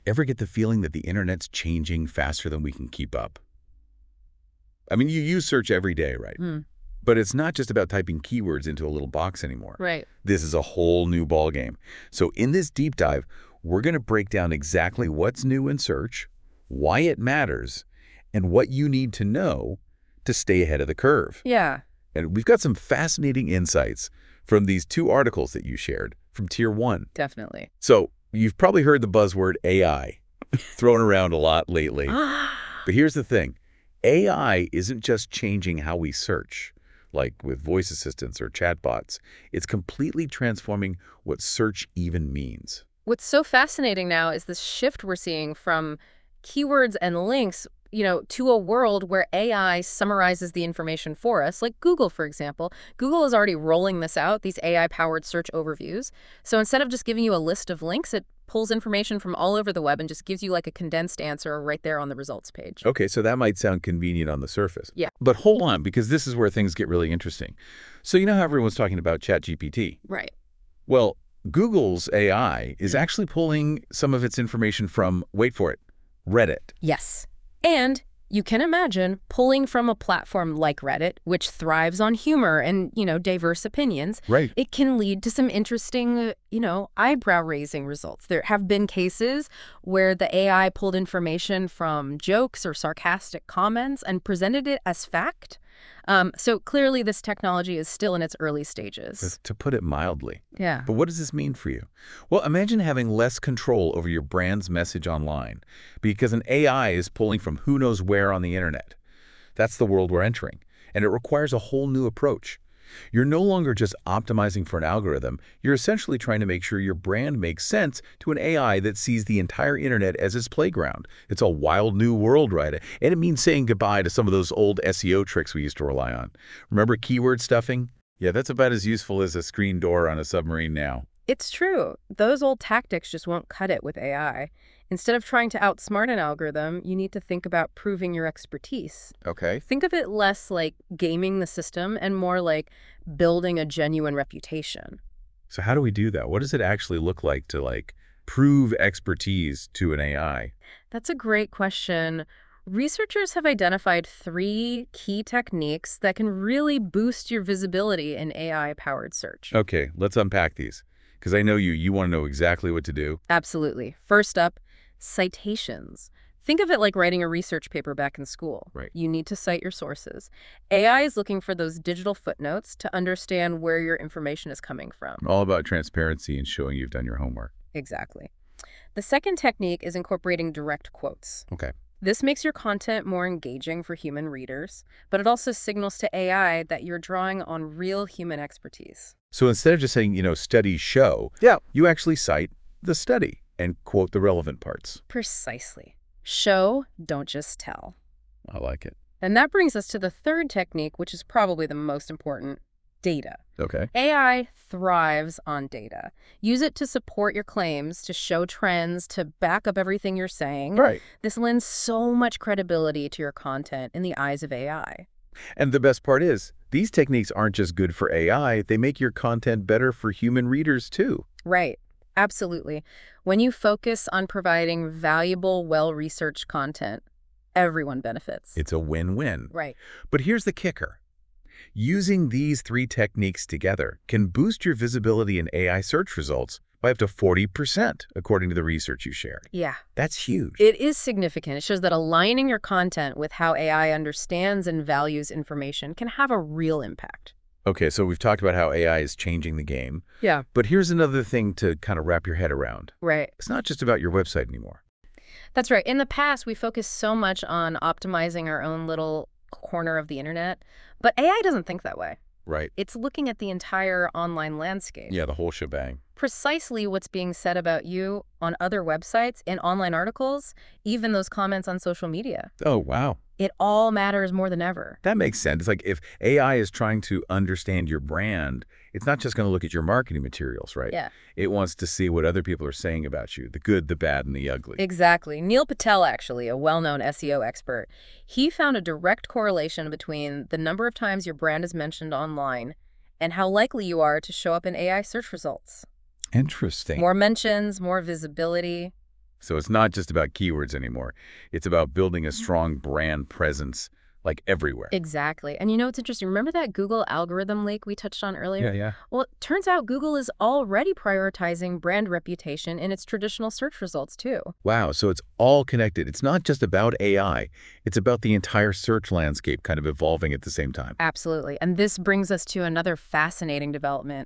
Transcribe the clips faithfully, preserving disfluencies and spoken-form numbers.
Ever get the feeling that the internet's changing faster than we can keep up? I mean, you use search every day, right? Mm, But it's not just about typing keywords into a little box anymore. right. This is a whole new ballgame. So in this deep dive, we're going to break down exactly what's new in search, why it matters, and what you need to know to stay ahead of the curve. Yeah, And we've got some fascinating insights from these two articles that you shared from Tier one. definitely. So you've probably heard the buzzword A I thrown around a lot lately. But here's the thing. A I isn't just changing how we search, like with voice assistants or chatbots. It's completely transforming what search even means. What's so fascinating now is this shift we're seeing from keywords and links, you know, to a world where A I summarizes the information for us, like Google, for example. Google is already rolling this out, these A I-powered search overviews. So instead of just giving you a list of links, it pulls information from all over the web and just gives you like a condensed answer right there on the results page. Okay, so that might sound convenient on the surface. Yeah. But hold on, because this is where things get really interesting. So you know how everyone's talking about ChatGPT? Right. Well, Google's A I is actually pulling some of its information from, wait for it, Reddit. Yes. And you can imagine pulling from a platform like Reddit, which thrives on humor and, you know, diverse opinions. Right. It can lead to some interesting, uh, you know, eyebrow-raising results. There have been cases where the A I pulled information from jokes or sarcastic comments and presented it as fact. Um, so clearly this technology is still in its early stages. To put it mildly. Yeah. But what does this mean for you? Well, imagine having less control over your brand's message online because an A I is pulling from who knows where on the internet. That's the world we're entering, and it requires a whole new approach. You're no longer just optimizing for an algorithm. You're essentially trying to make sure your brand makes sense to an A I that sees the entire internet as its playground. It's a wild new world, right? And it means saying goodbye to some of those old S E O tricks we used to rely on. Remember keyword stuffing? Yeah, that's about as useful as a screen door on a submarine now. It's true. Those old tactics just won't cut it with A I. Instead of trying to outsmart an algorithm, you need to think about proving your expertise. Okay. Think of it less like gaming the system and more like building a genuine reputation. So how do we do that? What does it actually look like to, like, prove expertise to an A I? That's a great question. Researchers have identified three key techniques that can really boost your visibility in A I-powered search. Okay, let's unpack these. Because I know you, you want to know exactly what to do. Absolutely. First up, citations. Think of it like writing a research paper back in school. Right. You need to cite your sources. A I is looking for those digital footnotes to understand where your information is coming from. All about transparency and showing you've done your homework. Exactly. The second technique is incorporating direct quotes. Okay. This makes your content more engaging for human readers, but it also signals to A I that you're drawing on real human expertise. So instead of just saying, you know, studies show, Yeah. you actually cite the study and quote the relevant parts. Precisely. Show, don't just tell. I like it. And that brings us to the third technique, which is probably the most important, data. Okay. A I thrives on data. Use it to support your claims, to show trends, to back up everything you're saying. Right. This lends so much credibility to your content in the eyes of A I. And the best part is, these techniques aren't just good for A I, they make your content better for human readers too. Right. Absolutely. When you focus on providing valuable, well-researched content, everyone benefits. It's a win-win. Right. But here's the kicker. Using these three techniques together can boost your visibility in A I search results by up to forty percent, according to the research you shared. Yeah. That's huge. It is significant. It shows that aligning your content with how A I understands and values information can have a real impact. Okay, so we've talked about how A I is changing the game. Yeah. But here's another thing to kind of wrap your head around. Right. It's not just about your website anymore. That's right. In the past, we focused so much on optimizing our own little corner of the internet, but A I doesn't think that way. Right. It's looking at the entire online landscape. Yeah, the whole shebang. Precisely what's being said about you on other websites, in online articles, even those comments on social media. Oh, wow. It all matters more than ever. That makes sense. It's like if A I is trying to understand your brand, it's not just going to look at your marketing materials, right? Yeah. It wants to see what other people are saying about you, the good, the bad, and the ugly. Exactly. Neil Patel, actually, a well-known S E O expert, he found a direct correlation between the number of times your brand is mentioned online and how likely you are to show up in A I search results. Interesting. More mentions, more visibility. So it's not just about keywords anymore. It's about building a strong brand presence, like everywhere. Exactly. And you know what's interesting? Remember that Google algorithm leak we touched on Yeah, earlier? yeah. Well, it turns out Google is already prioritizing brand reputation in its traditional search results, too. Wow, so it's all connected. It's not just about A I. It's about the entire search landscape kind of evolving at the same time. Absolutely. And this brings us to another fascinating development.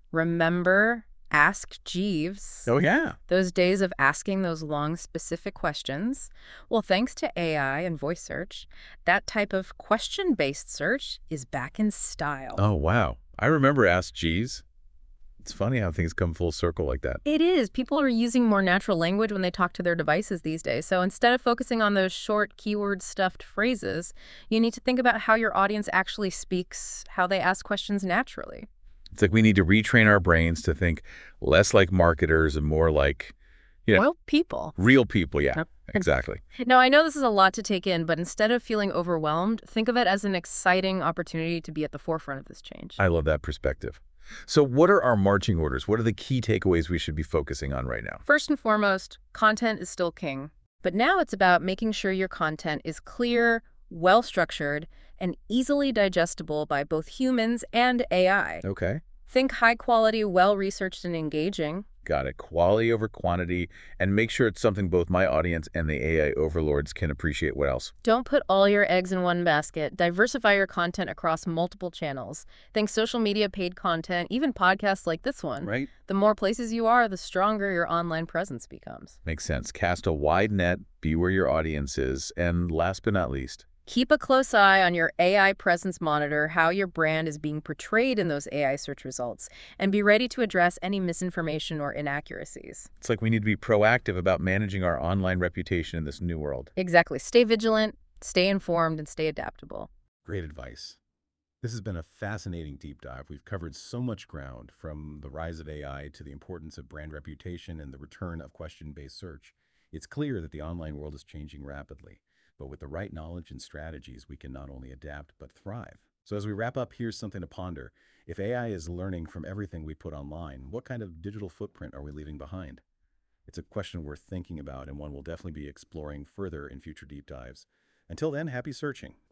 Remember Ask Jeeves? Oh, yeah. Those days of asking those long, specific questions? Well, thanks to A I and voice search, that type of question-based search is back in style. Oh, wow. I remember Ask Jeeves. It's funny how things come full circle like that. It is. People are using more natural language when they talk to their devices these days. So instead of focusing on those short, keyword-stuffed phrases, you need to think about how your audience actually speaks, how they ask questions naturally. It's like we need to retrain our brains to think less like marketers and more like, you know, Well, people. real people. Yeah, Yep. exactly. Now, I know this is a lot to take in, but instead of feeling overwhelmed, think of it as an exciting opportunity to be at the forefront of this change. I love that perspective. So what are our marching orders? What are the key takeaways we should be focusing on right now? First and foremost, content is still king. But now it's about making sure your content is clear, well-structured, and easily digestible by both humans and A I. Okay. Think high quality, well-researched, and engaging. Got it. Quality over quantity, and make sure it's something both my audience and the A I overlords can appreciate. What else? Don't put all your eggs in one basket. Diversify your content across multiple channels. Think social media, paid content, even podcasts like this one. Right? The more places you are, the stronger your online presence becomes. Makes sense. Cast a wide net, be where your audience is, and last but not least, Keep a close eye on your A I presence monitor, how your brand is being portrayed in those A I search results, and be ready to address any misinformation or inaccuracies. it's like we need to be proactive about managing our online reputation in this new world. Exactly. Stay vigilant, stay informed, and stay adaptable. Great advice. This has been a fascinating deep dive. We've covered so much ground, from the rise of A I to the importance of brand reputation and the return of question-based search. It's clear that the online world is changing rapidly, but with the right knowledge and strategies, we can not only adapt, but thrive. So as we wrap up, here's something to ponder. If A I is learning from everything we put online, what kind of digital footprint are we leaving behind? It's a question worth thinking about, and one we'll definitely be exploring further in future deep dives. Until then, happy searching.